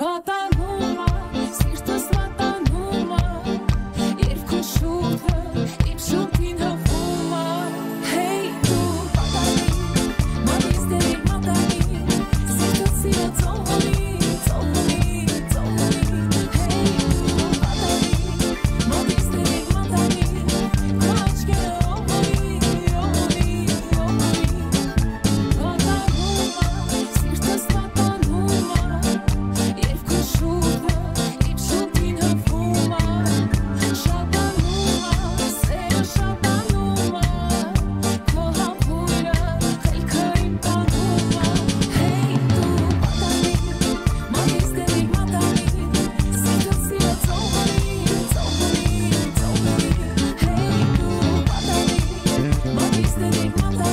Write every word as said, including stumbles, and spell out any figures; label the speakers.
Speaker 1: Վատանումա, սիրտս վատանումա, երկու շուտը, իմ շուտին հվումա, հեյ դու պատանի, մատիս դերի մատանի, սիրտս սիրը ծողունի, ծողունի, ծողունի, հեյ դու պատանի, մատիս դերի մատանի, քո աչքերը օգնի, օգնի, օգնի, վատանումա, սիրտս վատանումա, երկու շուտը, իմ շուտին հվումա, շատանումա, սերը շատանումա, քո համբույրը, խելքը իմ տանումա, հեյ դու պատանի, մատիս դերի մատանի, սիրտս սիրը ծողունի, ծողունի, ծողունի, հեյ դու պատանի, մատիս դերի մատանի